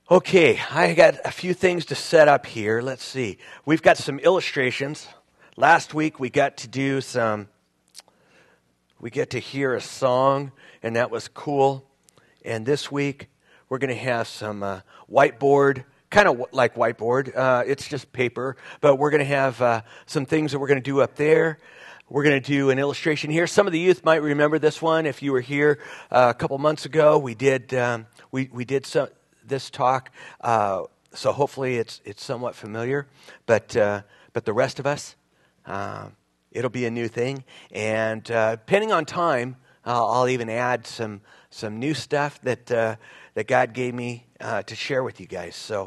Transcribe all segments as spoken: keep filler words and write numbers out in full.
Okay, I got a few things to set up here. Let's see. We've got some illustrations. Last week we got to do some, we get to hear a song, and that was cool. And this week we're going to have some uh, whiteboard, kind of like whiteboard. Uh, it's just paper, but we're going to have uh, some things that we're going to do up there. We're going to do an illustration here. Some of the youth might remember this one. If you were here uh, a couple months ago, we did um, we we did some. this talk, uh, so hopefully it's it's somewhat familiar, but uh, but the rest of us, uh, it'll be a new thing, and uh, depending on time, uh, I'll even add some some new stuff that uh, that God gave me uh, to share with you guys. So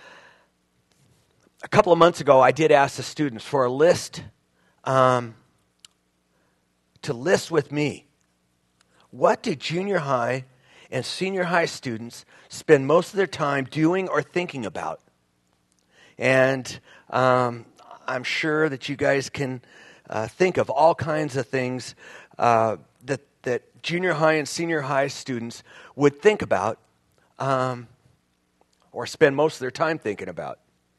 a couple of months ago, I did ask the students for a list, um, to list with me, what do junior high and senior high students spend most of their time doing or thinking about. And um, I'm sure that you guys can uh, think of all kinds of things uh, that, that junior high and senior high students would think about um, or spend most of their time thinking about.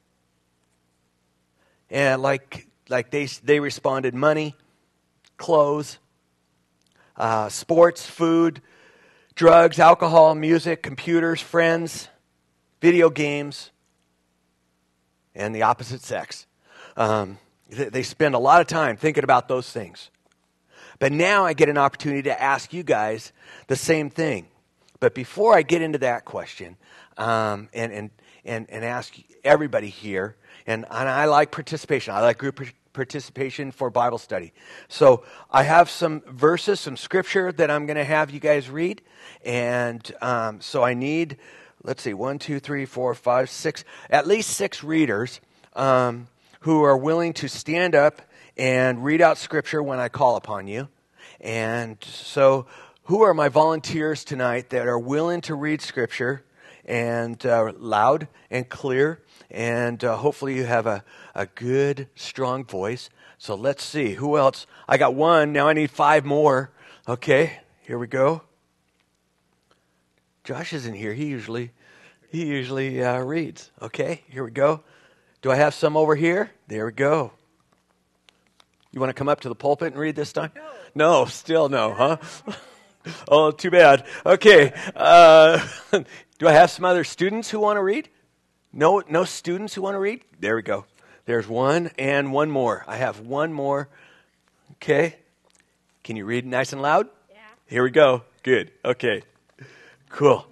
And like like they, they responded, money, clothes, uh, sports, food, drugs, alcohol, music, computers, friends, video games, and the opposite sex. Um, they spend a lot of time thinking about those things. But now I get an opportunity to ask you guys the same thing. But before I get into that question um, and, and, and, and ask everybody here, and, and I like participation. I like group participation for Bible study. So I have some verses, some scripture that I'm going to have you guys read. And um, so I need, let's see, one, two, three, four, five, six, at least six readers um, who are willing to stand up and read out scripture when I call upon you. And so who are my volunteers tonight that are willing to read scripture and uh, loud and clear? And uh, hopefully you have a, a good, strong voice. So let's see. Who else? I got one. Now I need five more. Okay, here we go. Josh isn't here. He usually he usually uh, reads. Okay, here we go. Do I have some over here? There we go. You want to come up to the pulpit and read this time? No. No, still no, huh? Oh, too bad. Okay. Uh, do I have some other students who want to read? No, no students who want to read? There we go. There's one and one more. I have one more. Okay. Can you read nice and loud? Yeah. Here we go. Good. Okay. Cool.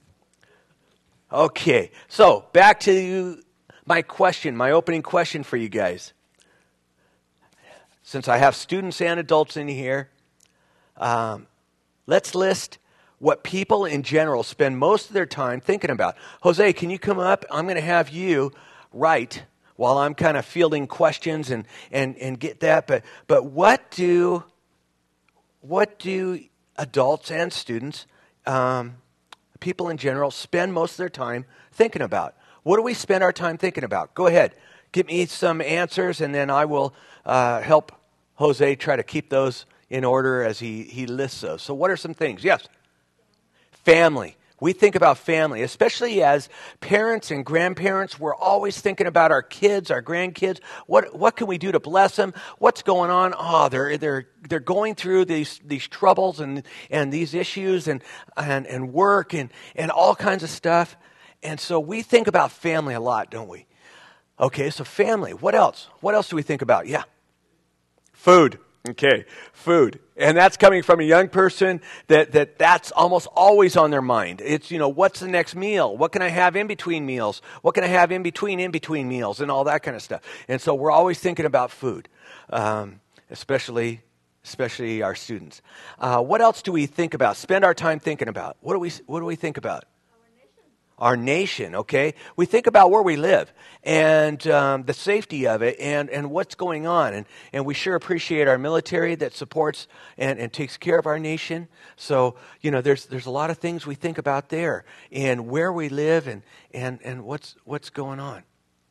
Okay. So back to my question, my opening question for you guys. Since I have students and adults in here, um, let's list what people in general spend most of their time thinking about. Jose, can you come up? I'm going to have you write while I'm kind of fielding questions and, and, and get that. But but what do what do adults and students, um, people in general, spend most of their time thinking about? What do we spend our time thinking about? Go ahead. Give me some answers, and then I will uh, help Jose try to keep those in order as he, he lists those. So what are some things? Yes? Family. We think about family, especially as parents and grandparents. We're always thinking about our kids, our grandkids. What what can we do to bless them? What's going on? Oh, they're they're they're going through these these troubles and and these issues and and and work and and all kinds of stuff. And so we think about family a lot, don't we? Okay, so family. What else? What else do we think about? Yeah. Food. Okay, food. And that's coming from a young person that, that that's almost always on their mind. It's, you know, what's the next meal? What can I have in between meals? What can I have in between in between meals and all that kind of stuff. And so we're always thinking about food, um, especially especially our students. Uh, what else do we think about? Spend our time thinking about. What do we what do we think about? Our nation, okay? We think about where we live and um, the safety of it and, and what's going on. And, and we sure appreciate our military that supports and, and takes care of our nation. So, you know, there's there's a lot of things we think about there and where we live and, and, and what's what's going on.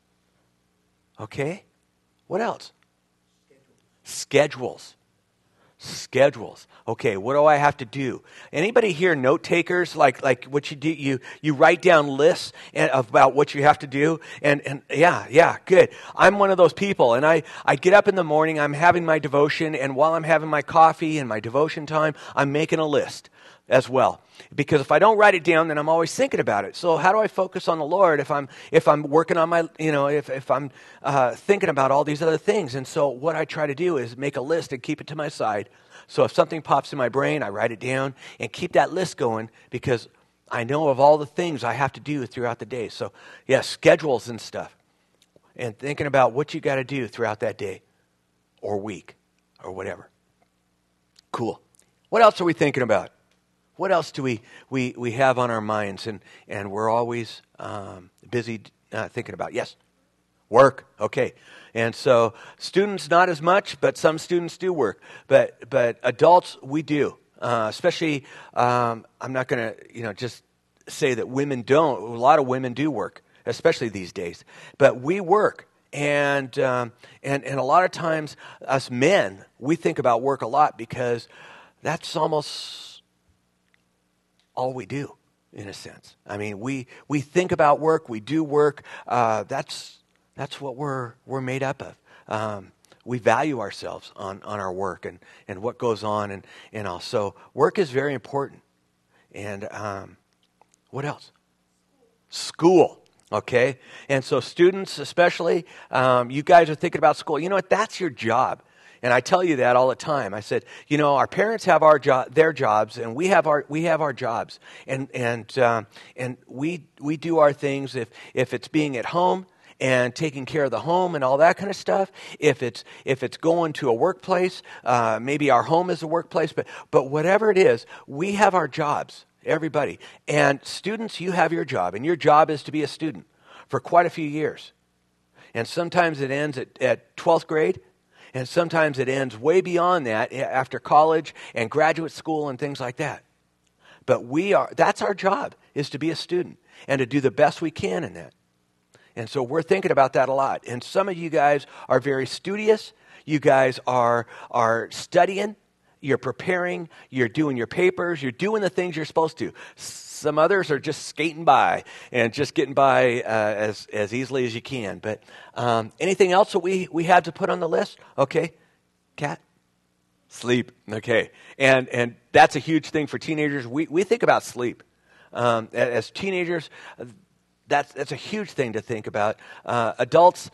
Okay? What else? Schedules. Schedules. Schedules. Okay, what do I have to do? Anybody here note takers? Like like what you do? You you write down lists and, about what you have to do. And and yeah yeah good. I'm one of those people. And I I get up in the morning. I'm having my devotion, and while I'm having my coffee and my devotion time, I'm making a list as well. Because if I don't write it down, then I'm always thinking about it. So how do I focus on the Lord if I'm if I'm working on my, you know, if, if I'm uh, thinking about all these other things? And so what I try to do is make a list and keep it to my side. So if something pops in my brain, I write it down and keep that list going because I know of all the things I have to do throughout the day. So yeah, schedules and stuff. And thinking about what you got to do throughout that day or week or whatever. Cool. What else are we thinking about? What else do we, we, we have on our minds and, and we're always um, busy uh, thinking about? Yes, work. Okay. And so students, not as much, but some students do work. But but adults, we do. Uh, especially, um, I'm not going to you know just say that women don't. A lot of women do work, especially these days. But we work. And, um, and, and a lot of times, us men, we think about work a lot because that's almost all we do, in a sense. I mean, we we think about work, we do work. Uh, that's that's what we're we're made up of. Um, we value ourselves on, on our work and, and what goes on and, and all. So work is very important. And um, what else? School. Okay? And so students especially, um, you guys are thinking about school. You know what? That's your job. And I tell you that all the time. I said, you know, our parents have our jo- their jobs, and we have our we have our jobs, and and um, and we we do our things. If if it's being at home and taking care of the home and all that kind of stuff, if it's if it's going to a workplace, uh, maybe our home is a workplace, but but whatever it is, we have our jobs. Everybody. And students, you have your job, and your job is to be a student for quite a few years. And sometimes it ends at, at twelfth grade. And sometimes it ends way beyond that after college and graduate school and things like that. But we are, that's our job, is to be a student and to do the best we can in that. And so we're thinking about that a lot. And some of you guys are very studious. You guys are, are studying. You're preparing. You're doing your papers. You're doing the things you're supposed to. Some others are just skating by and just getting by uh, as as easily as you can. But um, anything else that we, we had to put on the list? Okay. Kat? Sleep. Okay. And and that's a huge thing for teenagers. We we think about sleep. Um, as teenagers, that's, that's a huge thing to think about. Uh, adults,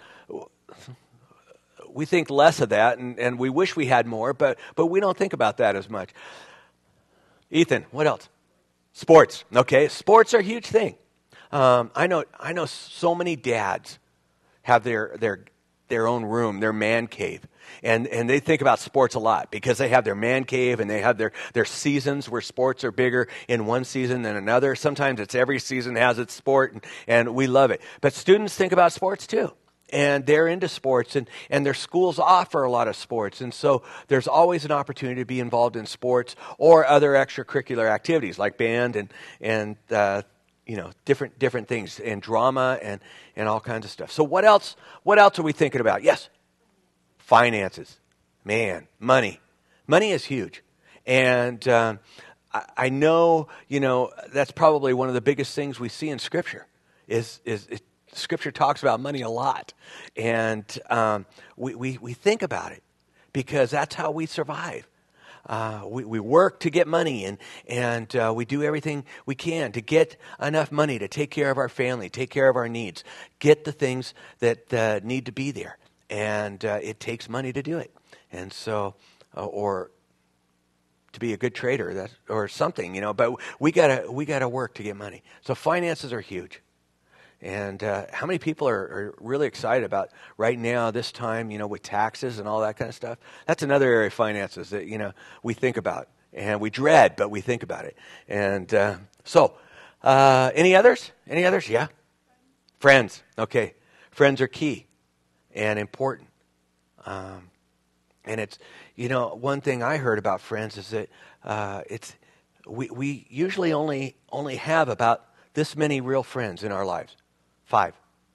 we think less of that, and, and we wish we had more, but but we don't think about that as much. Ethan, what else? Sports, okay. Sports are a huge thing. Um, I know I know so many dads have their their their own room, their man cave. And and they think about sports a lot because they have their man cave and they have their, their seasons where sports are bigger in one season than another. Sometimes it's every season has its sport, and, and we love it. But students think about sports too. And they're into sports, and, and their schools offer a lot of sports. And so there's always an opportunity to be involved in sports or other extracurricular activities like band and, and uh, you know, different different things, and drama and, and all kinds of stuff. So what else, what else are we thinking about? Yes, finances. Man, money. Money is huge. And um, I, I know, you know, that's probably one of the biggest things we see in Scripture is is it, Scripture talks about money a lot, and um, we, we, we think about it because that's how we survive. Uh, we, we work to get money, and, and uh, we do everything we can to get enough money to take care of our family, take care of our needs, get the things that uh, need to be there. And uh, it takes money to do it. And so, uh, or to be a good trader that, or something, you know, but we gotta, we gotta work to get money. So finances are huge. And uh, how many people are, are really excited about right now, this time, you know, with taxes and all that kind of stuff? That's another area of finances that, you know, we think about. And we dread, but we think about it. And uh, so, uh, any others? Any others? Yeah? Friends. Okay. Friends are key and important. Um, and it's, you know, one thing I heard about friends is that uh, it's we, we usually only only have about this many real friends in our lives. Five.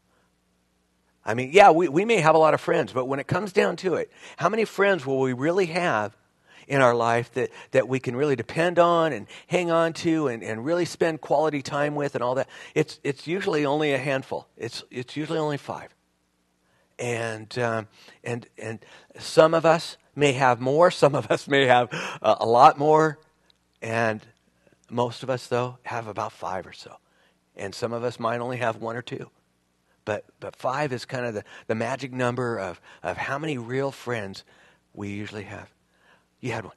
I mean, yeah, we, we may have a lot of friends, but when it comes down to it, how many friends will we really have in our life that, that we can really depend on and hang on to and, and really spend quality time with and all that, it's it's usually only a handful. It's it's usually only five. And um, and and some of us may have more. Some of us may have uh, a lot more. And most of us, though, have about five or so. And some of us might only have one or two. But but five is kind of the, the magic number of, of how many real friends we usually have. You had one.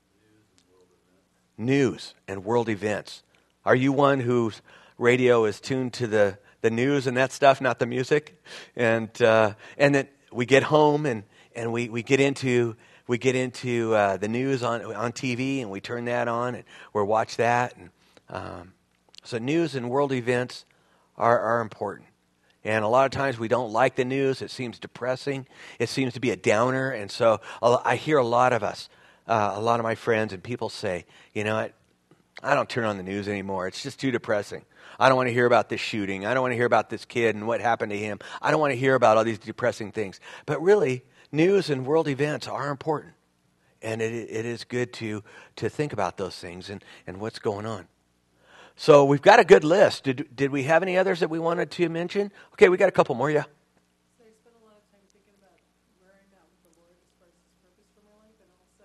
News and world events. Are you one whose radio is tuned to the, the news and that stuff, not the music? And uh, and then we get home and, and we, we get into we get into uh, the news on on T V and we turn that on and we watch that. And um, so news and world events are, are important. And a lot of times we don't like the news. It seems depressing. It seems to be a downer. And so I hear a lot of us, uh, a lot of my friends and people say, you know what, I don't turn on the news anymore. It's just too depressing. I don't want to hear about this shooting. I don't want to hear about this kid and what happened to him. I don't want to hear about all these depressing things. But really, news and world events are important. And it, it is good to, to think about those things and, and what's going on. So we've got a good list. Did did we have any others that we wanted to mention? Okay, we got a couple more, yeah. So I spent a lot of time thinking about where I'm at with the Lord as far as His purpose for my life, and also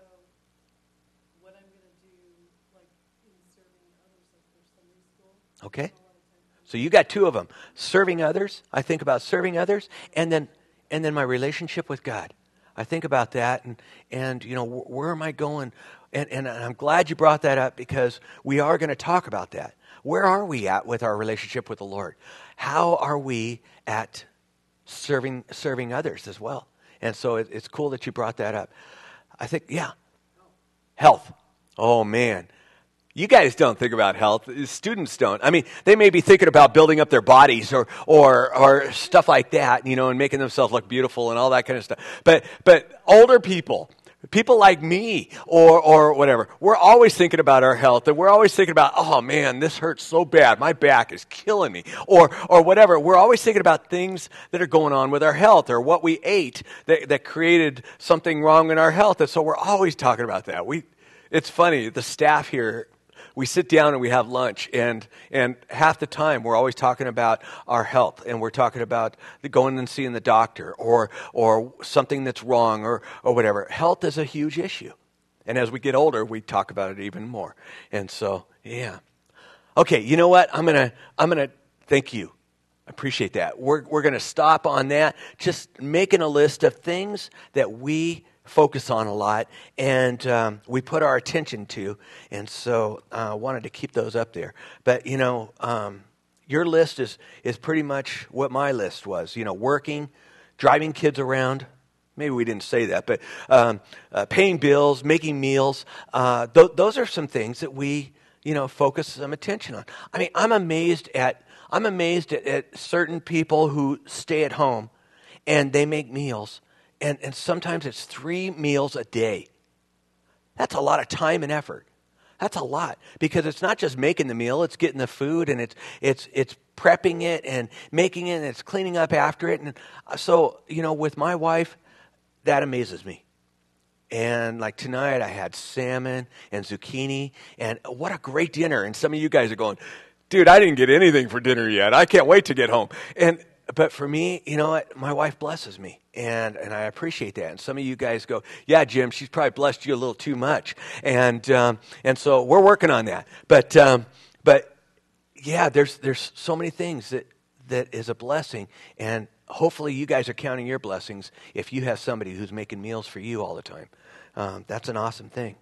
what I'm going to do, like in serving others, like for Sunday school. Okay. So you got two of them: serving others. I think about serving others, and then and then my relationship with God. I think about that, and and you know wh- where am I going? And and I'm glad you brought that up because we are going to talk about that. Where are we at with our relationship with the Lord? How are we at serving serving others as well? And so it, it's cool that you brought that up. I think, yeah, health. Oh man, you guys don't think about health. Students don't. I mean, they may be thinking about building up their bodies or or or stuff like that, you know, and making themselves look beautiful and all that kind of stuff. But but older people. People like me or or whatever, we're always thinking about our health, and we're always thinking about, oh man, this hurts so bad. My back is killing me, or or whatever. We're always thinking about things that are going on with our health or what we ate that, that created something wrong in our health. And so we're always talking about that. We, it's funny, the staff here, we sit down and we have lunch, and and half the time we're always talking about our health, and we're talking about the going and seeing the doctor, or or something that's wrong, or or whatever. Health is a huge issue, and as we get older, we talk about it even more. And so, yeah, okay. You know what? I'm gonna I'm gonna thank you. I appreciate that. We're we're gonna stop on that. Just making a list of things that we focus on a lot, and um, we put our attention to, and so I uh, wanted to keep those up there. But, you know, um, your list is, is pretty much what my list was, you know, working, driving kids around. Maybe we didn't say that, but um, uh, paying bills, making meals. Uh, th- those are some things that we, you know, focus some attention on. I mean, I'm amazed at, I'm amazed at, at certain people who stay at home and they make meals. And, and sometimes it's three meals a day. That's a lot of time and effort. That's a lot, because it's not just making the meal; it's getting the food, and it's it's it's prepping it and making it, and it's cleaning up after it. And so, you know, with my wife, that amazes me. And like tonight, I had salmon and zucchini, and what a great dinner! And some of you guys are going, "Dude, I didn't get anything for dinner yet. I can't wait to get home." And but for me, you know what? My wife blesses me, and, and I appreciate that. And some of you guys go, yeah, Jim, she's probably blessed you a little too much. And um, and so we're working on that. But um, but yeah, there's there's so many things that, that is a blessing. And hopefully you guys are counting your blessings if you have somebody who's making meals for you all the time. Um, that's an awesome thing.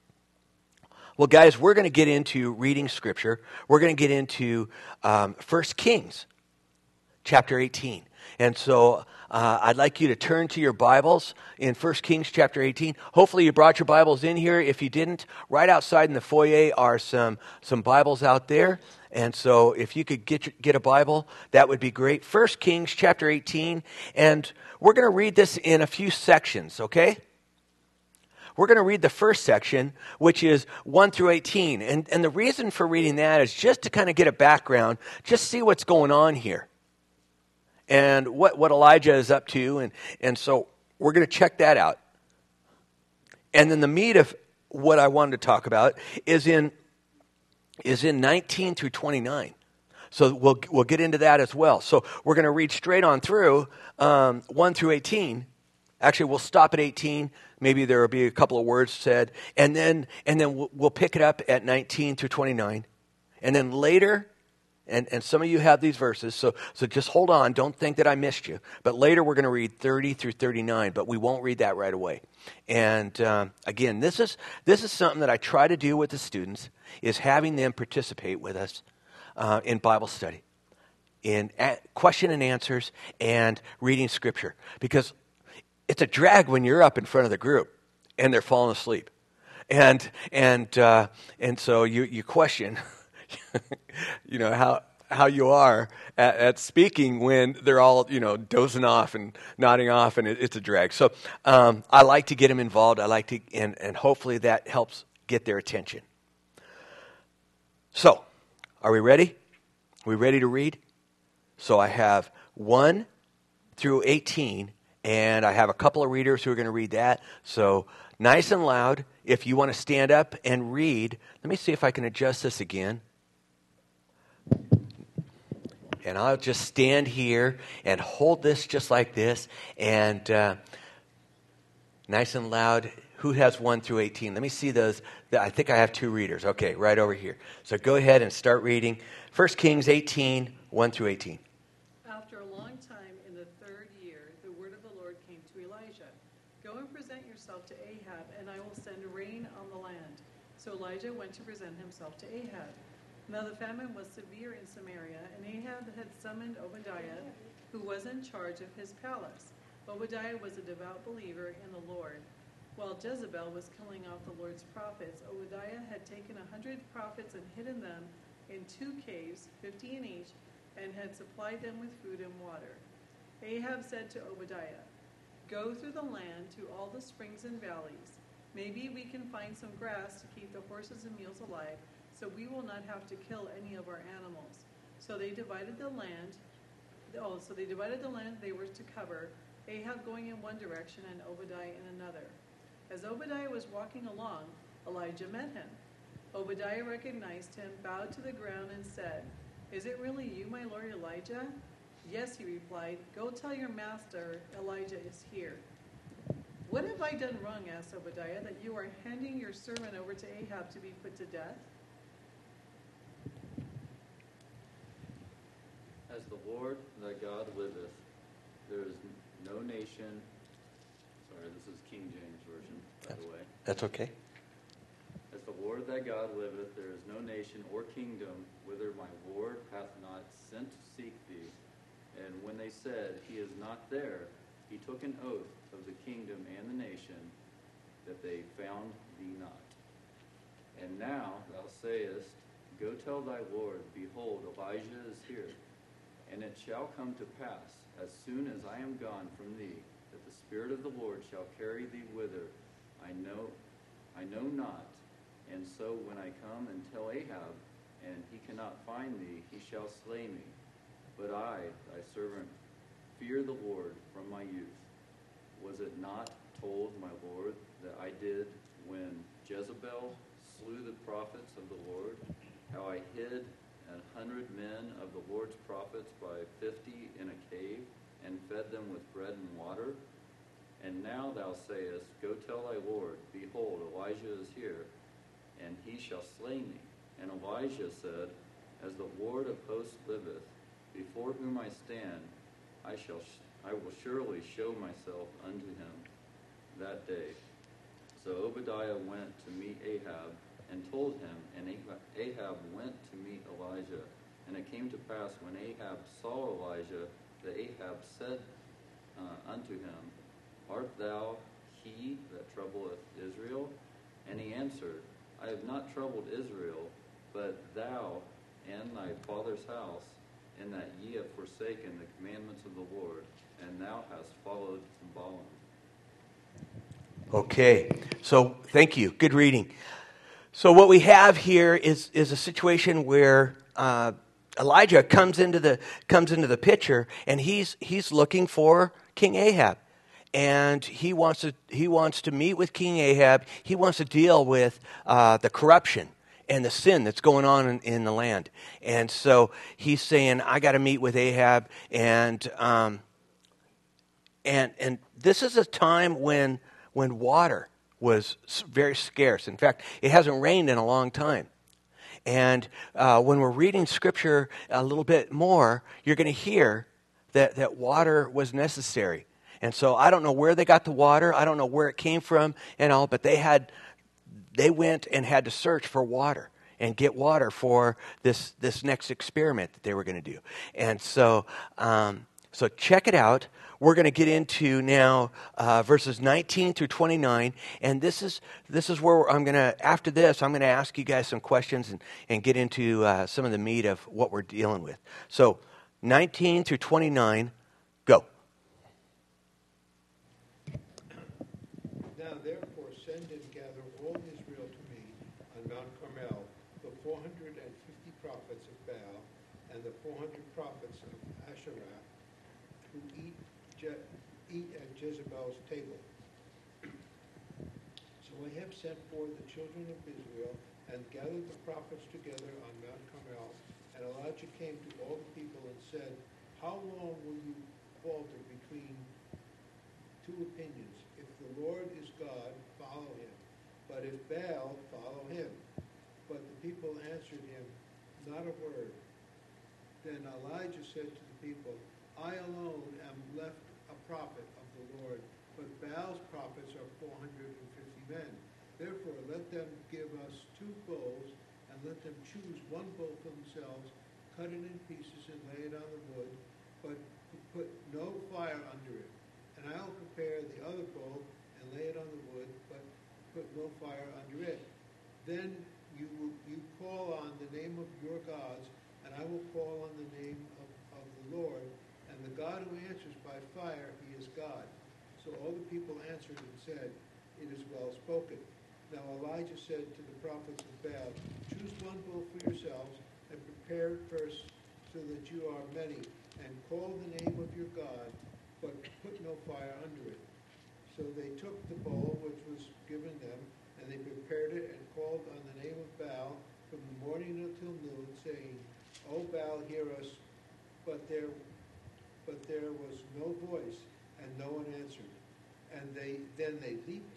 Well, guys, we're going to get into reading Scripture. We're going to get into um, First Kings chapter eighteen. And so uh, I'd like you to turn to your Bibles in First Kings chapter eighteen. Hopefully you brought your Bibles in here. If you didn't, right outside in the foyer are some, some Bibles out there. And so if you could get, your, get a Bible, that would be great. First Kings chapter eighteen. And we're going to read this in a few sections, okay? We're going to read the first section, which is one through eighteen. And, and the reason for reading that is just to kind of get a background, just see what's going on here. And what, what Elijah is up to. And, and so we're going to check that out. And then the meat of what I wanted to talk about is in is in nineteen through twenty-nine. So we'll we'll get into that as well. So we're going to read straight on through um, one through eighteen. Actually, we'll stop at eighteen. Maybe there will be a couple of words said, and then and then we'll, we'll pick it up at nineteen through twenty-nine, and then later. And and some of you have these verses, so so just hold on. Don't think that I missed you. But later we're going to read thirty through thirty-nine, but we won't read that right away. And um, again, this is this is something that I try to do with the students, is having them participate with us uh, in Bible study, in a- question and answers, and reading Scripture. Because it's a drag when you're up in front of the group and they're falling asleep, and and uh, and so you you question. you know, how how you are at, at speaking when they're all, you know, dozing off and nodding off, and it, it's a drag. So um, I like to get them involved. I like to, and, and hopefully that helps get their attention. So, are we ready? Are we ready to read? So I have one through eighteen, and I have a couple of readers who are going to read that. So nice and loud. If you want to stand up and read, let me see if I can adjust this again. And I'll just stand here and hold this just like this. And uh, nice and loud. Who has one through eighteen? Let me see those. I think I have two readers. Okay, right over here. So go ahead and start reading. First Kings eighteen, one through eighteen. After a long time, in the third year, the word of the Lord came to Elijah. Go and present yourself to Ahab, and I will send rain on the land. So Elijah went to present himself to Ahab. Now the famine was severe in Samaria, and Ahab had summoned Obadiah, who was in charge of his palace. Obadiah was a devout believer in the Lord. While Jezebel was killing off the Lord's prophets, Obadiah had taken a hundred prophets and hidden them in two caves, fifty in each, and had supplied them with food and water. Ahab said to Obadiah, "Go through the land to all the springs and valleys. Maybe we can find some grass to keep the horses and mules alive, so we will not have to kill any of our animals." So they divided the land. Oh, so they divided the land they were to cover, Ahab going in one direction and Obadiah in another. As Obadiah was walking along, Elijah met him. Obadiah recognized him, bowed to the ground, and said, "Is it really you, my lord Elijah?" "Yes," he replied. "Go tell your master Elijah is here." "What have I done wrong," asked Obadiah, "that you are handing your servant over to Ahab to be put to death?" As the Lord thy God liveth, there is no nation. Sorry, this is King James Version, by That's, the way. That's okay. As the Lord thy God liveth, there is no nation or kingdom whither my Lord hath not sent to seek thee. And when they said, He is not there, he took an oath of the kingdom and the nation, that they found thee not. And now thou sayest, Go tell thy Lord, Behold, Elijah is here. And it shall come to pass, as soon as I am gone from thee, that the Spirit of the Lord shall carry thee whither I know, I know not. And so when I come and tell Ahab, and he cannot find thee, he shall slay me. But I, thy servant, fear the Lord from my youth. Was it not told, my Lord, that I did when Jezebel slew the prophets of the Lord, how I hid a hundred men of the Lord's prophets by fifty in a cave, and fed them with bread and water? And now thou sayest, Go tell thy Lord, Behold, Elijah is here, and he shall slay me. And Elijah said, As the Lord of hosts liveth, before whom I stand, I shall, I will surely show myself unto him that day. So Obadiah went to meet Ahab, and told him, and Ahab went to meet Elijah. And it came to pass, when Ahab saw Elijah, that Ahab said uh, unto him, Art thou he that troubleth Israel? And he answered, I have not troubled Israel, but thou and thy father's house, in that ye have forsaken the commandments of the Lord, and thou hast followed Baalim. Okay, so thank you. Good reading. So what we have here is is a situation where uh, Elijah comes into the comes into the picture, and he's he's looking for King Ahab, and he wants to he wants to meet with King Ahab. He wants to deal with uh, the corruption and the sin that's going on in, in the land. And so he's saying, I got to meet with Ahab. And um, and and this is a time when when water was very scarce. In fact, it hasn't rained in a long time. And uh, when we're reading Scripture a little bit more, you're going to hear that, that water was necessary. And so I don't know where they got the water. I don't know where it came from and all, but they had they went and had to search for water and get water for this this next experiment that they were going to do. And so um, so check it out. We're going to get into now uh, verses nineteen through twenty-nine, and this is this is where I'm going to, after this, I'm going to ask you guys some questions and, and get into uh, some of the meat of what we're dealing with. So nineteen through twenty-nine, go. Now therefore send and gather all Israel to me on Mount Carmel, the four hundred fifty prophets of Baal and the four hundred prophets of Asherah, who eat Je- eat at Jezebel's table. So Ahab sent forth the children of Israel and gathered the prophets together on Mount Carmel. And Elijah came to all the people and said, How long will you falter between two opinions? If the Lord is God, follow him. But if Baal, follow him. But the people answered him, Not a word. Then Elijah said to the people, I alone am left a prophet of the Lord, but Baal's prophets are four hundred fifty men. Therefore let them give us two bulls, and let them choose one bull for themselves, cut it in pieces and lay it on the wood, but put no fire under it. And I will prepare the other bull and lay it on the wood, but put no fire under it. Then you will, you call on the name of your gods, and I will call on the name of, of the Lord. And the God who answers by fire, he is God. So all the people answered and said, It is well spoken. Now Elijah said to the prophets of Baal, Choose one bull for yourselves, and prepare it first, so that you are many, and call the name of your God, but put no fire under it. So they took the bull which was given them, and they prepared it, and called on the name of Baal from the morning until noon, saying, O Baal, hear us. But there But there was no voice, and no one answered. And they then they leaped,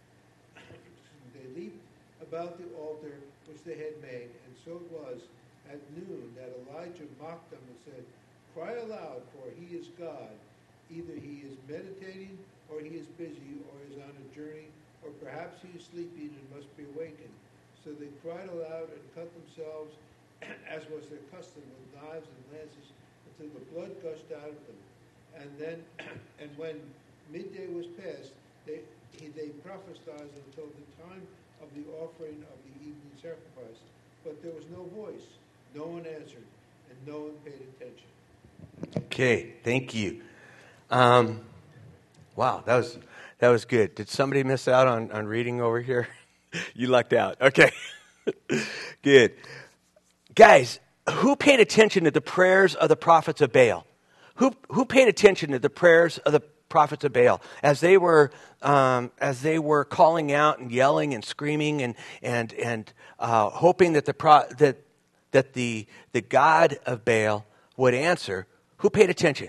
they leaped about the altar which they had made. And so it was at noon that Elijah mocked them and said, Cry aloud, for he is God. Either he is meditating, or he is busy, or is on a journey, or perhaps he is sleeping and must be awakened. So they cried aloud and cut themselves, as was their custom, with knives and lances, until the blood gushed out of them. And then, and when midday was past, they he, they prophesied until the time of the offering of the evening sacrifice. But there was no voice, no one answered, and no one paid attention. Okay, thank you. Um, wow, that was that was good. Did somebody miss out on, on reading over here? You lucked out. Okay, good. Guys, who paid attention to the prayers of the prophets of Baal? Who who paid attention to the prayers of the prophets of Baal as they were um, as they were calling out and yelling and screaming and and and uh, hoping that the pro- that that the the God of Baal would answer? Who paid attention?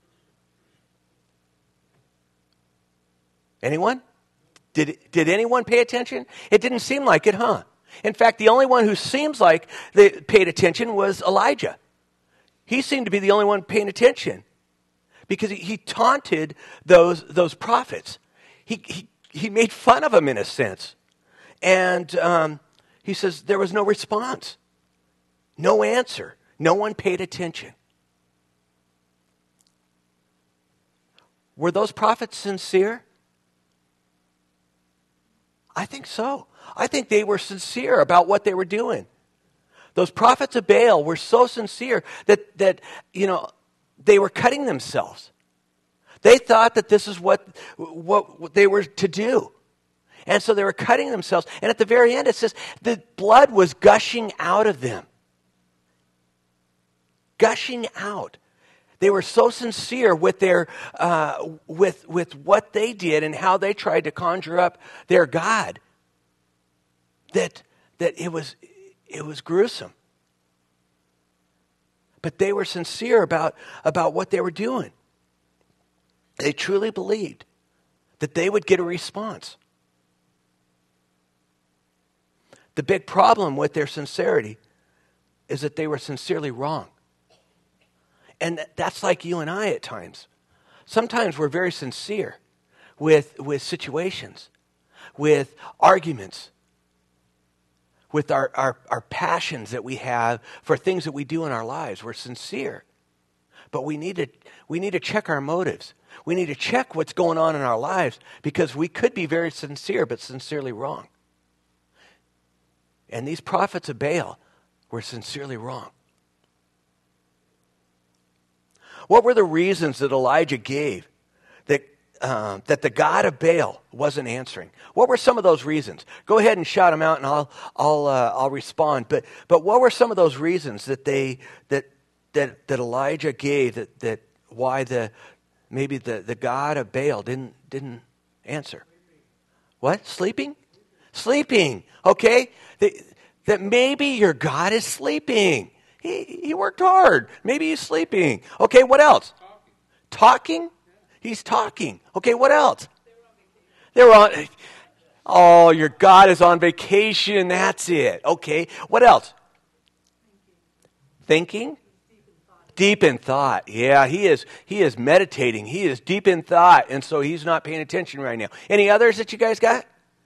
Anyone? Did did anyone pay attention? It didn't seem like it, huh? In fact, the only one who seems like they paid attention was Elijah. He seemed to be the only one paying attention because he, he taunted those those prophets. He, he he made fun of them in a sense, and um, he says there was no response, no answer, no one paid attention. Were those prophets sincere? I think so. I think they were sincere about what they were doing. Those prophets of Baal were so sincere that, that you know, they were cutting themselves. They thought that this is what, what they were to do. And so they were cutting themselves. And at the very end, it says the blood was gushing out of them. Gushing out. They were so sincere with their uh, with with what they did and how they tried to conjure up their God that that it was it was gruesome. But they were sincere about, about what they were doing. They truly believed that they would get a response. The big problem with their sincerity is that they were sincerely wrong. And that's like you and I at times. Sometimes we're very sincere with, with situations, with arguments, with our, our, our passions that we have for things that we do in our lives. We're sincere. But we need to we need to check our motives. We need to check what's going on in our lives, because we could be very sincere but sincerely wrong. And these prophets of Baal were sincerely wrong. What were the reasons that Elijah gave that uh, that the God of Baal wasn't answering? What were some of those reasons? Go ahead and shout them out, and I'll I'll uh, I'll respond. But but what were some of those reasons that they that that that Elijah gave that that why the maybe the, the God of Baal didn't didn't answer? What? Sleeping? Sleeping. Okay. That, that maybe your God is sleeping. He he worked hard. Maybe he's sleeping. Okay. What else? Talking. Talking? He's talking. Okay. What else? They were on. Oh, your God is on vacation. That's it. Okay. What else? Thinking? Deep in thought. Yeah, he is he is meditating. He is deep in thought, and so he's not paying attention right now. Any others that you guys got?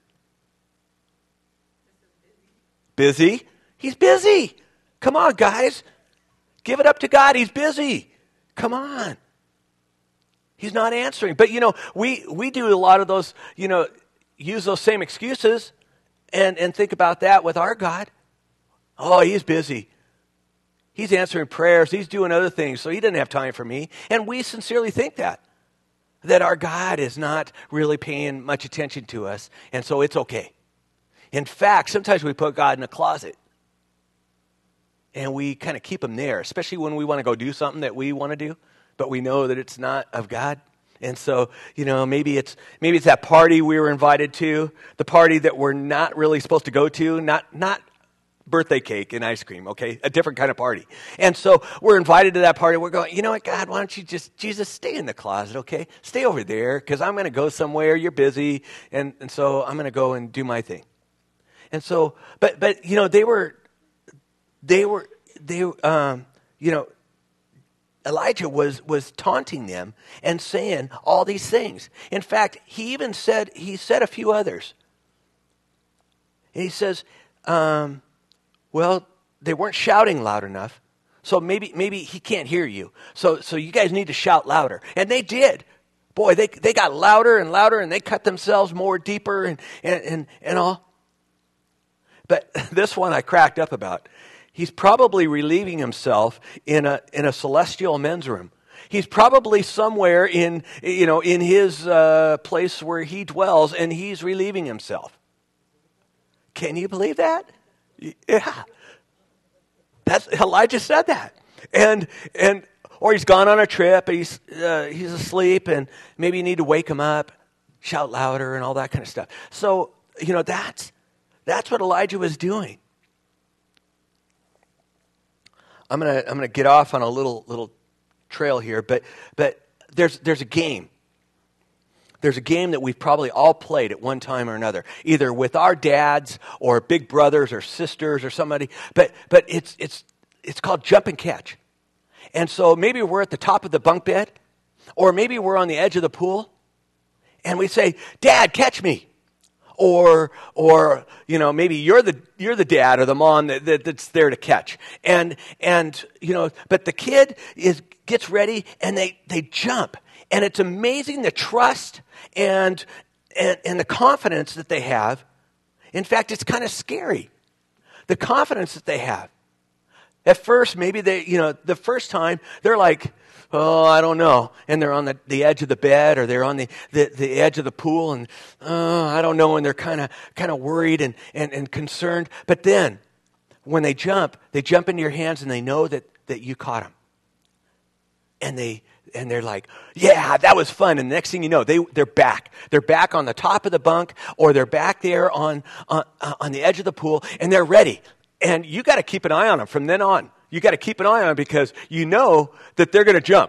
Busy? He's busy. Come on, guys. Give it up to God. He's busy. Come on. He's not answering. But, you know, we, we do a lot of those, you know, use those same excuses and, and think about that with our God. Oh, he's busy. He's answering prayers. He's doing other things, so he doesn't have time for me. And we sincerely think that, that our God is not really paying much attention to us, and so it's okay. In fact, sometimes we put God in a closet, and we kind of keep him there, especially when we want to go do something that we want to do, but we know that it's not of God. And so, you know, maybe it's maybe it's that party we were invited to, the party that we're not really supposed to go to, not not birthday cake and ice cream, okay? A different kind of party. And so we're invited to that party. We're going, you know what, God, why don't you just, Jesus, stay in the closet, okay? Stay over there, because I'm going to go somewhere. You're busy. And, and so I'm going to go and do my thing. And so, but, but you know, they were, they were, they, um, you know, Elijah was, was taunting them and saying all these things. In fact, he even said, he said a few others. And he says, um, well, they weren't shouting loud enough, so maybe maybe he can't hear you. So so you guys need to shout louder. And they did. Boy, they they got louder and louder, and they cut themselves more deeper and and, and, and all. But this one I cracked up about. He's probably relieving himself in a in a celestial men's room. He's probably somewhere in you know in his uh, place where he dwells, and he's relieving himself. Can you believe that? Yeah, that's Elijah said that, and and or he's gone on a trip, he's uh, he's asleep, and maybe you need to wake him up, shout louder, and all that kind of stuff. So you know that's that's what Elijah was doing. I'm gonna I'm gonna get off on a little little trail here, but but there's there's a game. There's a game that we've probably all played at one time or another, either with our dads or big brothers or sisters or somebody. But but it's it's it's called jump and catch. And so maybe we're at the top of the bunk bed, or maybe we're on the edge of the pool, and we say, "Dad, catch me." Or or you know maybe you're the you're the dad or the mom that, that, that's there to catch. And and you know but the kid is gets ready and they they jump. And it's amazing the trust and, and and the confidence that they have. In fact, it's kind of scary. The confidence that they have. At first, maybe they, you know, the first time, they're like, oh, I don't know. And they're on the, the edge of the bed or they're on the, the, the edge of the pool and, oh, I don't know. And they're kind of kind of worried and, and, and concerned. But then, when they jump, they jump into your hands and they know that, that you caught them. and they and they're like, yeah, that was fun. And the next thing you know, they they're back. They're back on the top of the bunk, or they're back there on on, on the edge of the pool, and they're ready. And you got to keep an eye on them from then on. You got to keep an eye on them because you know that they're going to jump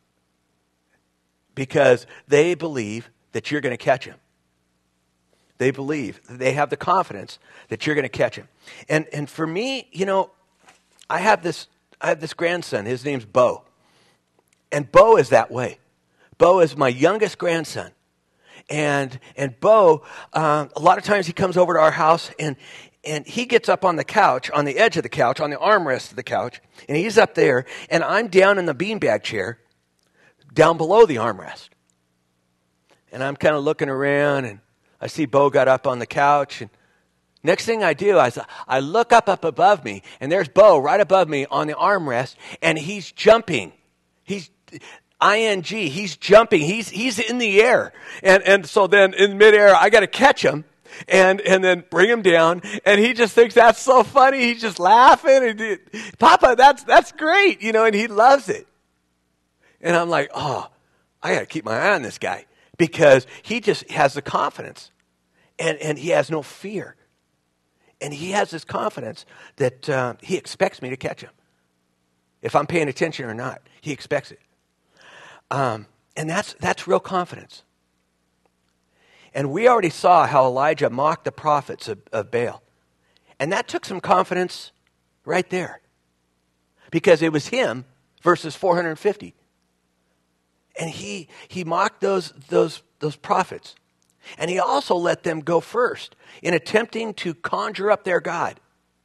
because they believe that you're going to catch him. They believe, they have the confidence that you're going to catch him. And and for me, you know, I have this I have this grandson. His name's Bo. And Bo is that way. Bo is my youngest grandson. And and Bo, um, a lot of times he comes over to our house and and he gets up on the couch, on the edge of the couch, on the armrest of the couch, and he's up there, and I'm down in the beanbag chair, down below the armrest. And I'm kind of looking around, and I see Bo got up on the couch, and next thing I do, I, I look up up above me, and there's Bo right above me on the armrest, and he's jumping. He's I N G. He's jumping. He's he's in the air, and and so then in midair, I got to catch him, and and then bring him down, and he just thinks that's so funny. He's just laughing, and he, Papa, that's that's great, you know, and he loves it. And I'm like, oh, I got to keep my eye on this guy. Because he just has the confidence, and, and he has no fear. And he has this confidence that uh, he expects me to catch him. If I'm paying attention or not, he expects it. Um, and that's that's real confidence. And we already saw how Elijah mocked the prophets of, of Baal. And that took some confidence right there. Because it was him versus four hundred fifty. And he he mocked those those those prophets. And he also let them go first in attempting to conjure up their God.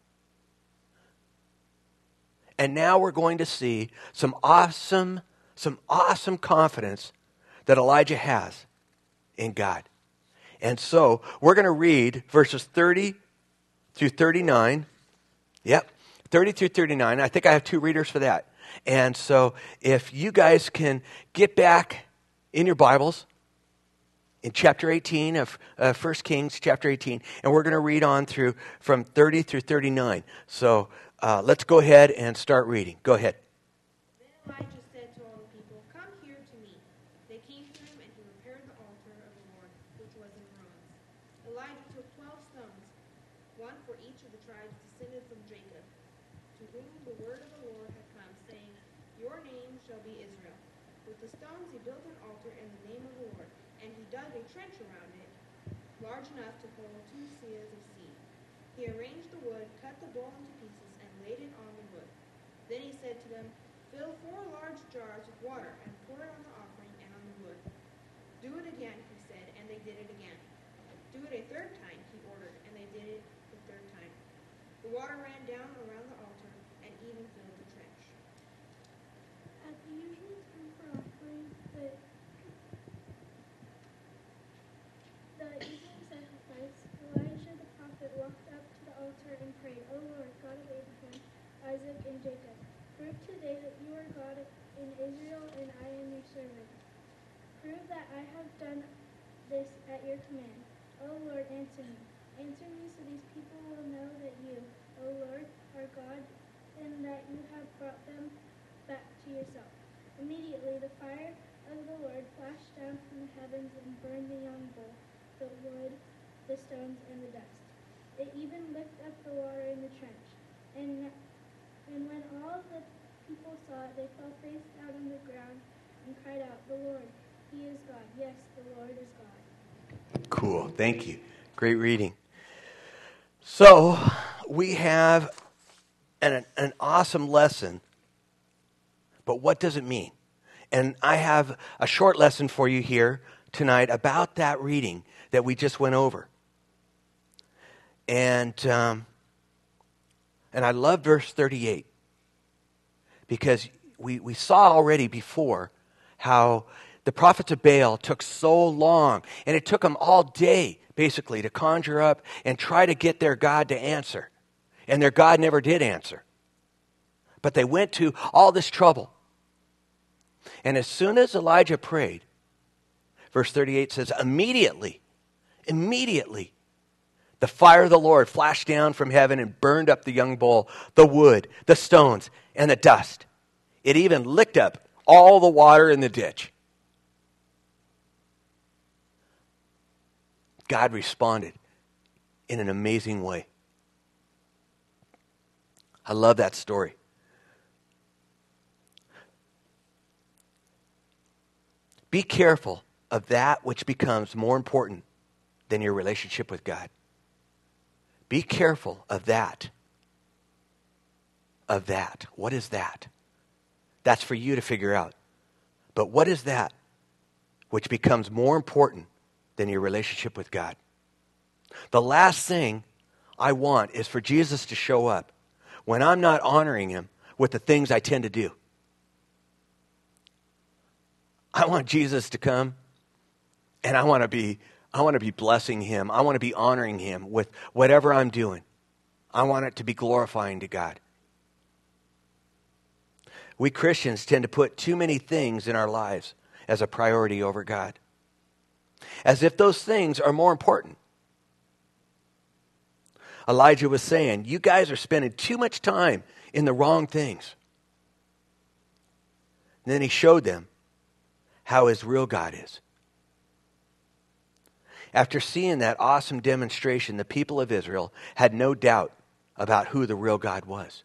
And now we're going to see some awesome, some awesome confidence that Elijah has in God. And so we're going to read verses thirty through thirty-nine. Yep, thirty through thirty-nine. I think I have two readers for that. And so if you guys can get back in your Bibles in chapter eighteen of uh, First Kings, chapter eighteen, and we're going to read on through from thirty through thirty-nine. So uh, let's go ahead and start reading. Go ahead. Then Elijah said to all the people, "Come here to me." They came to him, and he repaired the altar of the Lord, which was in ruins. Elijah took twelve stones, one for each of the tribes descended from Jacob, to whom the word of the Lord had come, saying, "Your name shall be Israel." With the stones he built an altar in the name of the Lord, and he dug a trench around it, large enough to hold two seahs of seed. He arranged the wood, cut the bowl into pieces, and laid it on the wood. Then he said to them, "Fill four large jars with water, and pour it on the offering and on the wood." "Do it again," he said, and they did it again. "Do it a third time," he ordered, and they did it the third time. The water ran down around the altar, and even filled the trench. At the usual time for offering the, the evening sacrifice, Elijah the prophet walked up to the altar and prayed, "O Lord, God of Abraham, Isaac, and Jacob, prove today that you are God in Israel, and I am your servant. Prove that I have done this at your command. O Lord, answer me. Answer me so these people will know that you, O Lord, are God, and that you have brought them back to yourself." Immediately the fire of the Lord flashed down from the heavens and burned the young bull, the wood, the stones, and the dust. It even licked up the water in the trench. And and when all the people saw it, they fell face down on the ground and cried out, "The Lord, He is God. Yes, the Lord is God." Cool. Thank you. Great reading. So we have an, an awesome lesson, but what does it mean? And I have a short lesson for you here tonight about that reading that we just went over. And um, and I love verse thirty-eight because we, we saw already before how the prophets of Baal took so long, and it took them all day, basically, to conjure up and try to get their God to answer. And their God never did answer. But they went to all this trouble. And as soon as Elijah prayed, verse thirty-eight says, immediately, immediately, the fire of the Lord flashed down from heaven and burned up the young bull, the wood, the stones, and the dust. It even licked up all the water in the ditch. God responded in an amazing way. I love that story. Be careful of that which becomes more important than your relationship with God. Be careful of that. Of that. What is that? That's for you to figure out. But what is that which becomes more important than your relationship with God? The last thing I want is for Jesus to show up when I'm not honoring him with the things I tend to do. I want Jesus to come and I want to be I want to be blessing him. I want to be honoring him with whatever I'm doing. I want it to be glorifying to God. We Christians tend to put too many things in our lives as a priority over God, as if those things are more important. Elijah was saying, you guys are spending too much time in the wrong things. And then he showed them how his real God is. After seeing that awesome demonstration, the people of Israel had no doubt about who the real God was.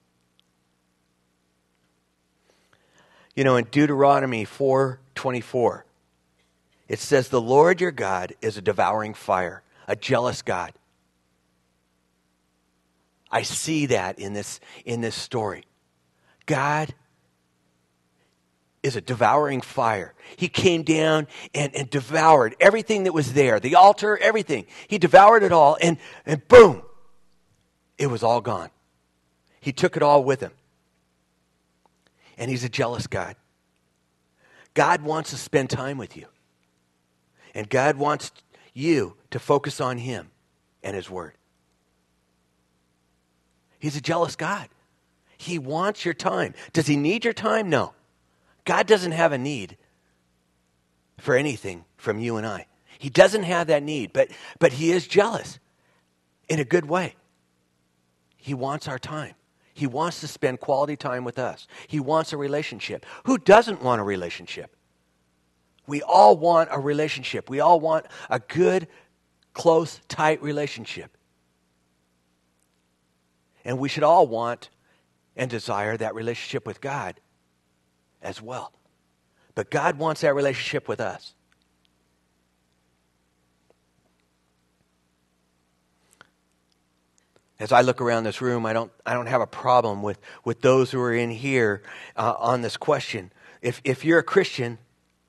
You know, in Deuteronomy four twenty-four, it says, the Lord your God is a devouring fire, a jealous God. I see that in this, in this story. God is a devouring fire. He came down and, and devoured everything that was there, the altar, everything. He devoured it all, and, and boom, it was all gone. He took it all with him. And he's a jealous God. God wants to spend time with you. And God wants you to focus on him and his word. He's a jealous God. He wants your time. Does he need your time? No. God doesn't have a need for anything from you and I. He doesn't have that need, but, but he is jealous in a good way. He wants our time. He wants to spend quality time with us. He wants a relationship. Who doesn't want a relationship? We all want a relationship. We all want a good, close, tight relationship. And we should all want and desire that relationship with God as well. But God wants that relationship with us. As I look around this room, I don't I don't have a problem with, with those who are in here uh, on this question. If if you're a Christian,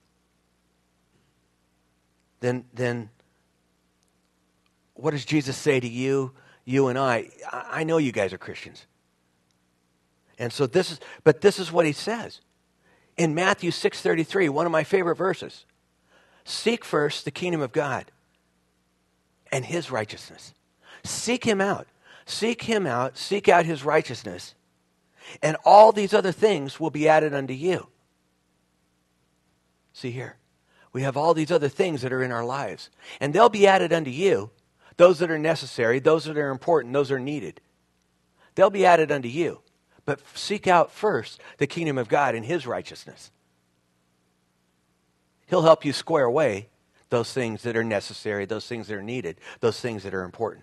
then then what does Jesus say to you, you and I? I know you guys are Christians. And so this is but this is what he says. In Matthew six thirty-three, one of my favorite verses. Seek first the kingdom of God and his righteousness. Seek him out. Seek him out, seek out his righteousness, and all these other things will be added unto you. See here, we have all these other things that are in our lives, and they'll be added unto you, those that are necessary, those that are important, those that are needed. They'll be added unto you, but seek out first the kingdom of God and his righteousness. He'll help you square away those things that are necessary, those things that are needed, those things that are important.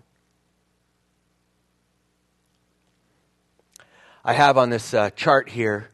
I have on this uh, chart here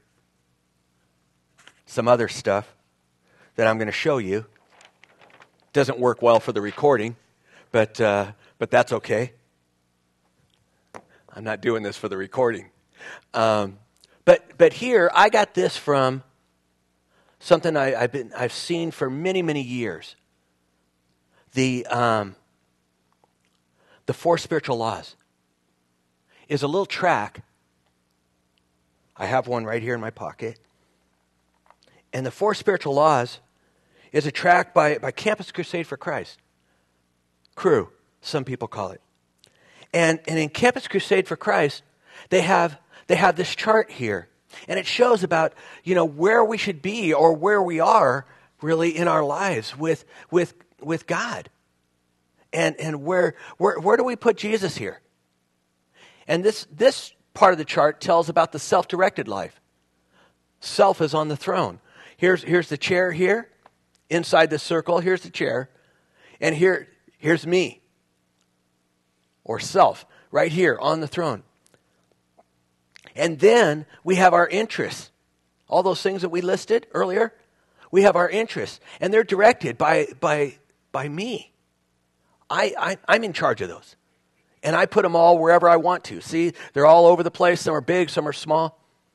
some other stuff that I'm going to show you. Doesn't work well for the recording, but uh, but that's okay. I'm not doing this for the recording. Um, but but here I got this from something I, I've been I've seen for many many years. The um, the Four Spiritual Laws is a little track. I have one right here in my pocket. And the Four Spiritual Laws is a tract by, by Campus Crusade for Christ. Crew, some people call it. And, and in Campus Crusade for Christ, they have, they have this chart here. And it shows about, you know, where we should be or where we are really in our lives with, with, with God. And, and where, where, where do we put Jesus here? And this, this part of the chart tells about the self-directed life. Self is on the throne. Here's, here's the chair here, inside the circle. Here's the chair. And here, here's me, or self, right here on the throne. And then we have our interests. All those things that we listed earlier, we have our interests. And they're directed by, by, by me. I, I, I'm in charge of those. And I put them all wherever I want to. See, they're all over the place. Some are big, some are small.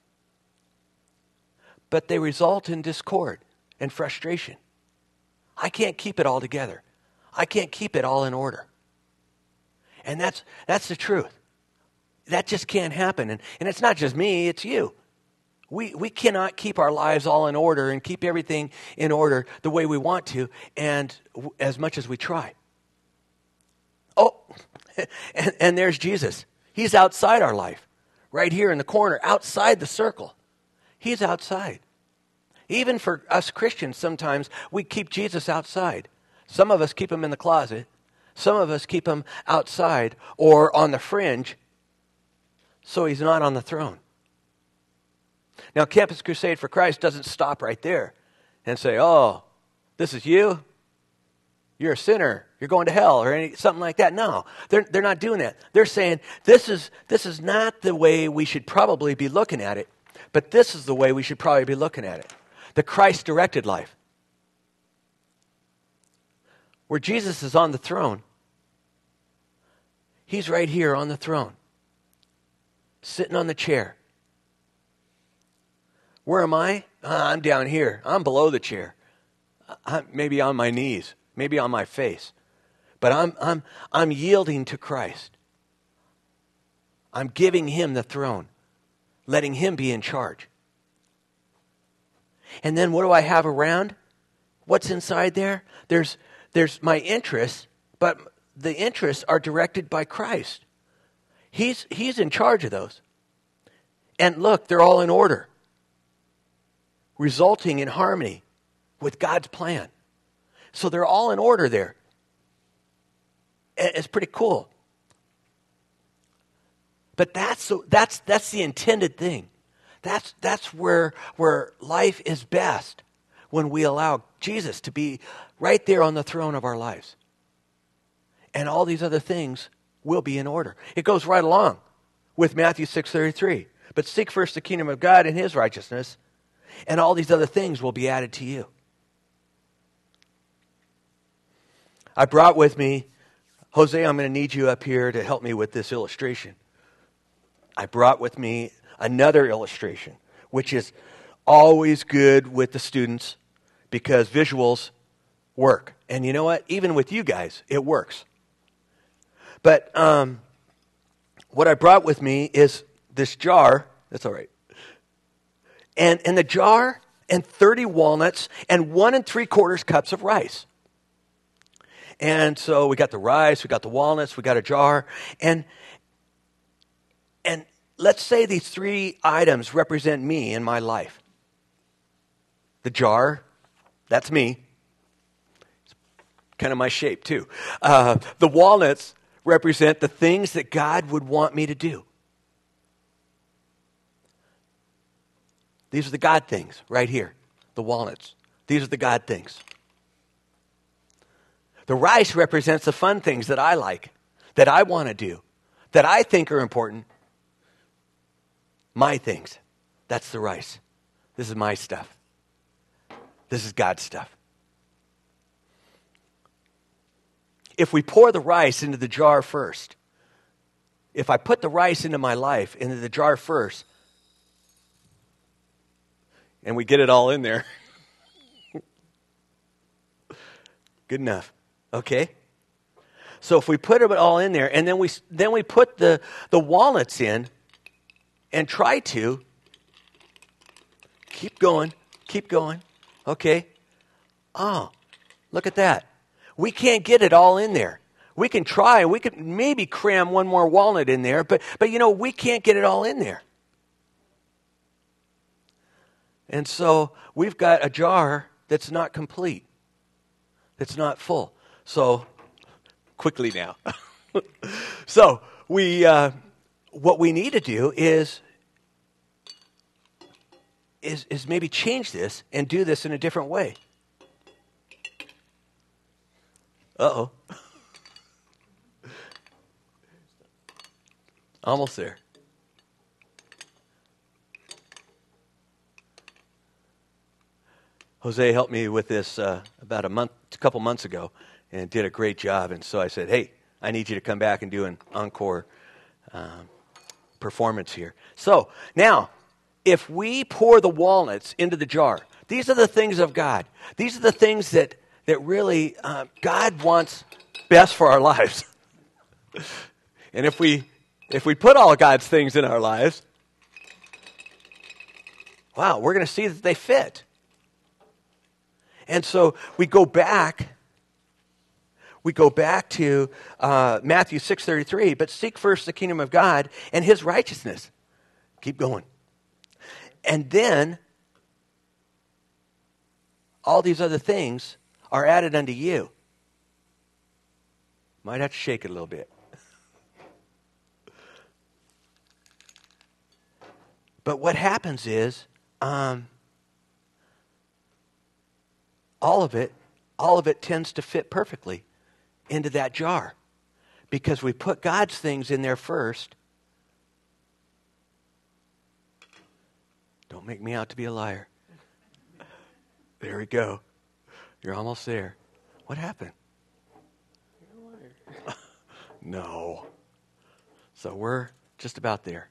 But they result in discord and frustration. I can't keep it all together. I can't keep it all in order. And that's that's the truth. That just can't happen. And, and it's not just me, it's you. We we cannot keep our lives all in order and keep everything in order the way we want to, and w- as much as we try. Oh, and, and there's Jesus. He's outside our life, right here in the corner, outside the circle. He's outside. Even for us Christians, sometimes we keep Jesus outside. Some of us keep him in the closet. Some of us keep him outside or on the fringe, so he's not on the throne. Now, Campus Crusade for Christ doesn't stop right there and say, oh, this is you? You're a sinner. You're going to hell, or any, something like that. No, they're, they're not doing that. They're saying, this is, this is not the way we should probably be looking at it, but this is the way we should probably be looking at it. The Christ-directed life. Where Jesus is on the throne, he's right here on the throne, sitting on the chair. Where am I? Uh, I'm down here. I'm below the chair. I'm maybe on my knees, maybe on my face. But I'm, I'm, I'm yielding to Christ. I'm giving him the throne, letting him be in charge. And then what do I have around? What's inside there? There's, there's my interests, but the interests are directed by Christ. He's, he's in charge of those. And look, they're all in order, resulting in harmony with God's plan. So they're all in order there. It's pretty cool. But that's that's that's the intended thing. That's that's where where life is best, when we allow Jesus to be right there on the throne of our lives. And all these other things will be in order. It goes right along with Matthew six thirty-three. But seek first the kingdom of God and his righteousness, and all these other things will be added to you. I brought with me, Jose, I'm going to need you up here to help me with this illustration. I brought with me another illustration, which is always good with the students because visuals work. And you know what? Even with you guys, it works. But um, what I brought with me is this jar. That's all right. And in the jar, and thirty walnuts, and one and three quarters cups of rice. And so we got the rice, we got the walnuts, we got a jar, and and let's say these three items represent me in my life. The jar, that's me. It's kind of my shape too. Uh, the walnuts represent the things that God would want me to do. These are the God things right here, the walnuts. These are the God things. The rice represents the fun things that I like, that I want to do, that I think are important. My things. That's the rice. This is my stuff. This is God's stuff. If we pour the rice into the jar first, if I put the rice into my life, into the jar first, and we get it all in there, good enough. Okay? So if we put it all in there, and then we then we put the, the walnuts in, and try to keep going, keep going. Okay? Oh, look at that. We can't get it all in there. We can try. We could maybe cram one more walnut in there, but but you know, we can't get it all in there. And so we've got a jar that's not complete, that's not full. So, quickly now. so, we uh, what we need to do is is, is maybe change this and do this in a different way. Uh-oh. Almost there. Jose helped me with this uh, about a month, a couple months ago, and did a great job. And so I said, hey, I need you to come back and do an encore um, performance here. So now, if we pour the walnuts into the jar, these are the things of God. These are the things that, that really uh, God wants best for our lives. And if we if we put all God's things in our lives, wow, we're going to see that they fit. And so we go back, we go back to uh, Matthew six thirty-three, but seek first the kingdom of God and his righteousness. Keep going. And then all these other things are added unto you. Might have to shake it a little bit. But what happens is, um, all of it, all of it tends to fit perfectly into that jar. Because we put God's things in there first. Don't make me out to be a liar. There we go. You're almost there. What happened? You're a liar. No. So we're just about there.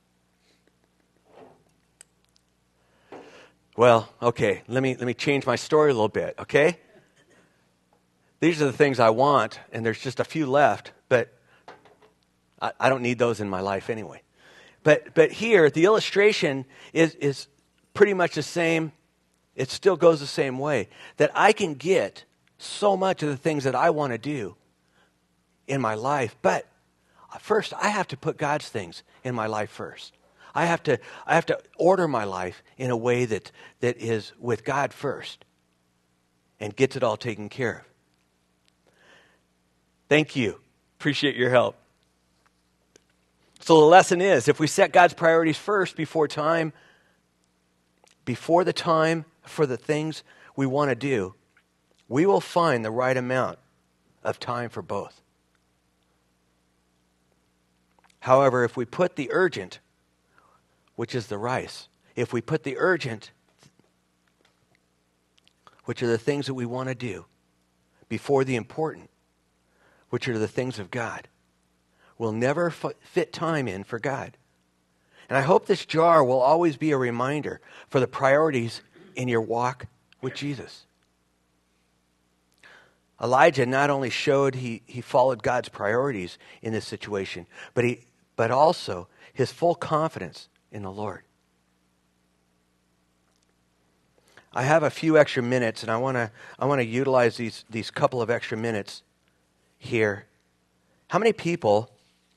Well, okay, let me let me change my story a little bit, okay? These are the things I want, and there's just a few left, but I, I don't need those in my life anyway. But but here, the illustration is, is pretty much the same. It still goes the same way. That I can get so much of the things that I want to do in my life, but first I have to put God's things in my life first. I have to I have to order my life in a way that, that is with God first and gets it all taken care of. Thank you. Appreciate your help. So the lesson is, if we set God's priorities first before time, before the time for the things we want to do, we will find the right amount of time for both. However, if we put the urgent, which is the rice, if we put the urgent, which are the things that we want to do, before the important, which are the things of God, we'll never f- fit time in for God. And I hope this jar will always be a reminder for the priorities in your walk with Jesus. Elijah not only showed he, he followed God's priorities in this situation, but he but also his full confidence in the Lord. I have a few extra minutes, and I want to I want to utilize these these couple of extra minutes here. How many people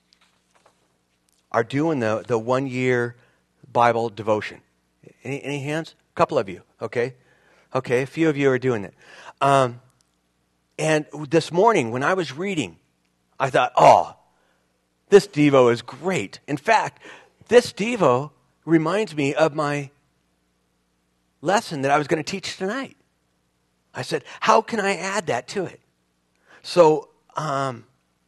are doing the, the one-year Bible devotion? Any, any hands? A couple of you, okay? Okay, a few of you are doing it. Um, and this morning, when I was reading, I thought, oh, this Devo is great. In fact, this Devo reminds me of my lesson that I was going to teach tonight. I said, how can I add that to it? So, um,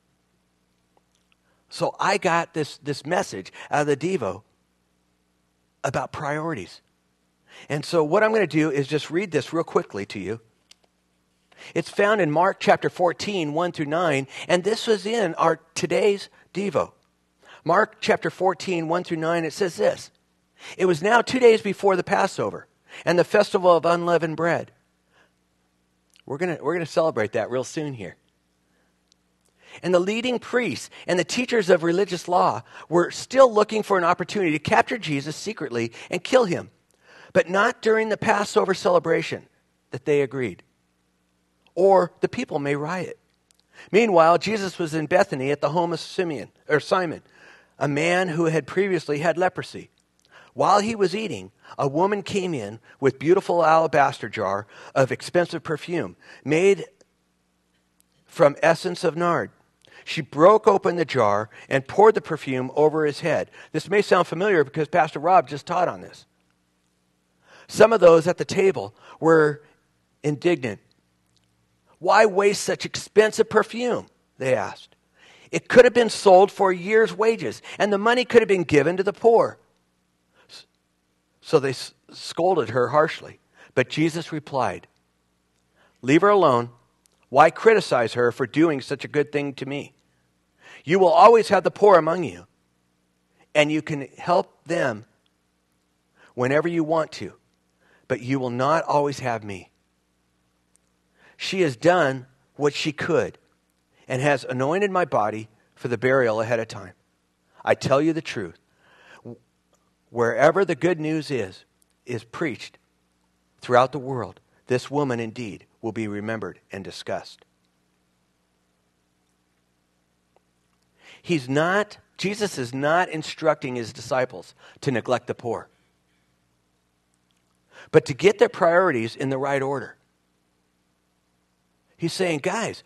so I got this, this message out of the Devo about priorities. And so what I'm going to do is just read this real quickly to you. It's found in Mark chapter fourteen, one through nine, and this was in our today's Devo. Mark chapter fourteen, one through nine, it says this. It was now two days before the Passover and the festival of unleavened bread. We're going to we're going to celebrate that real soon here. And the leading priests and the teachers of religious law were still looking for an opportunity to capture Jesus secretly and kill him, but not during the Passover celebration that they agreed, or the people may riot. Meanwhile, Jesus was in Bethany at the home of Simeon or Simon, a man who had previously had leprosy. While he was eating, a woman came in with beautiful alabaster jar of expensive perfume made from essence of nard. She broke open the jar and poured the perfume over his head. This may sound familiar because Pastor Rob just taught on this. Some of those at the table were indignant. Why waste such expensive perfume? They asked. It could have been sold for a year's wages, and the money could have been given to the poor. So they scolded her harshly. But Jesus replied, leave her alone. Why criticize her for doing such a good thing to me? You will always have the poor among you, and you can help them whenever you want to, but you will not always have me. She has done what she could and has anointed my body for the burial ahead of time. I tell you the truth. Wherever the good news is, is preached throughout the world, this woman indeed will be remembered and discussed. He's not, Jesus is not instructing his disciples to neglect the poor, but to get their priorities in the right order. He's saying, guys,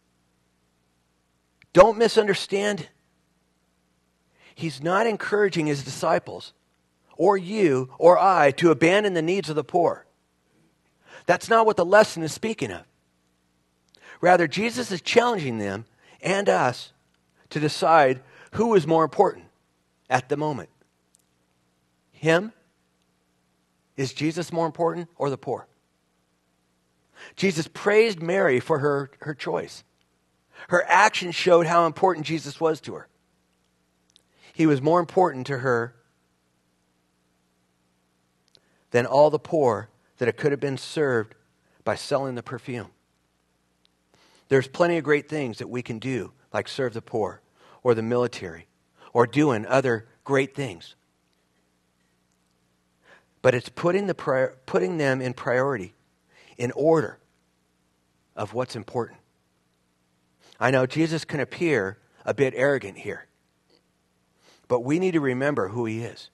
don't misunderstand. He's not encouraging his disciples or you or I to abandon the needs of the poor. That's not what the lesson is speaking of. Rather, Jesus is challenging them and us to decide who is more important at the moment. Him? Is Jesus more important or the poor? Jesus praised Mary for her, her choice. Her actions showed how important Jesus was to her. He was more important to her than all the poor that it could have been served by selling the perfume. There's plenty of great things that we can do, like serve the poor or the military or doing other great things. But it's putting the pri- putting them in priority, in order of what's important. I know Jesus can appear a bit arrogant here, but we need to remember who he is.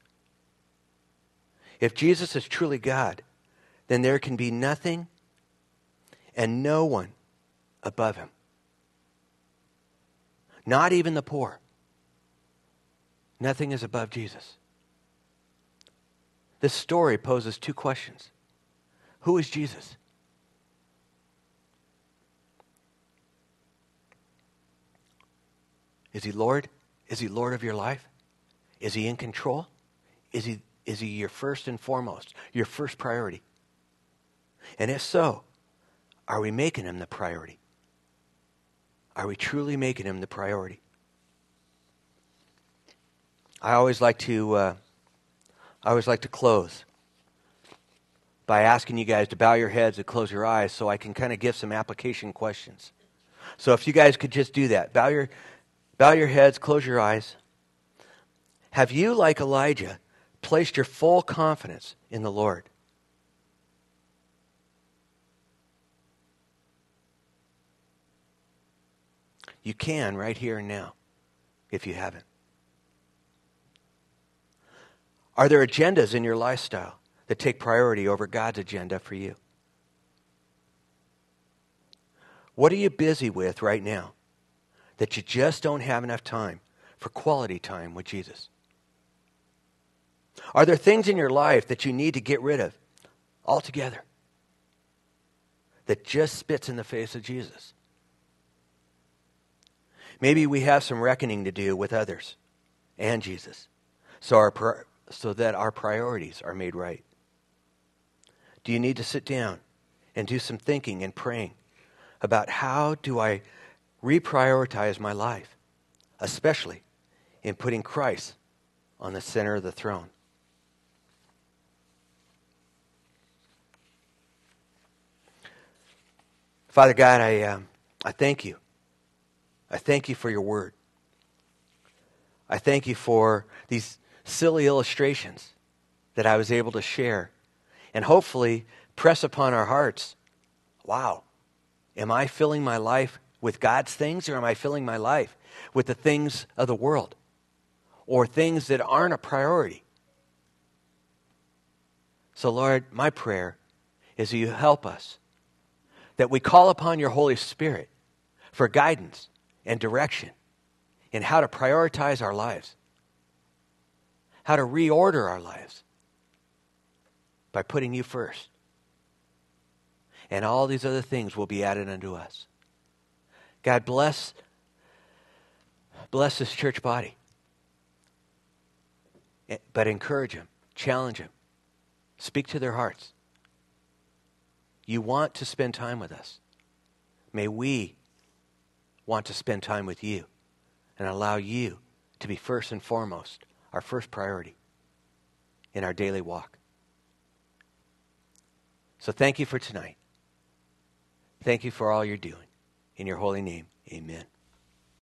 If Jesus is truly God, then there can be nothing and no one above him. Not even the poor. Nothing is above Jesus. This story poses two questions. Who is Jesus? Is he Lord? Is he Lord of your life? Is he in control? Is he, is he your first and foremost, your first priority? And if so, are we making him the priority? Are we truly making him the priority? I always like to, uh, I always like to close by asking you guys to bow your heads and close your eyes so I can kind of give some application questions. So if you guys could just do that, bow your, bow your heads, close your eyes. Have you, like Elijah, placed your full confidence in the Lord? You can right here and now, if you haven't. Are there agendas in your lifestyle that take priority over God's agenda for you? What are you busy with right now that you just don't have enough time for quality time with Jesus? Are there things in your life that you need to get rid of altogether that just spits in the face of Jesus? Maybe we have some reckoning to do with others and Jesus, so our so that our priorities are made right. Do you need to sit down and do some thinking and praying about how do I reprioritize my life, especially in putting Christ on the center of the throne? Father God, I um, I thank you. I thank you for your word. I thank you for these silly illustrations that I was able to share and hopefully press upon our hearts. Wow, am I filling my life with God's things, or am I filling my life with the things of the world or things that aren't a priority? So Lord, my prayer is that you help us, that we call upon your Holy Spirit for guidance and direction in how to prioritize our lives, how to reorder our lives, by putting you first. And all these other things will be added unto us. God bless, bless this church body. But encourage them, challenge them, speak to their hearts. You want to spend time with us. May we want to spend time with you and allow you to be first and foremost, our first priority in our daily walk. So thank you for tonight. Thank you for all you're doing. In your holy name, amen.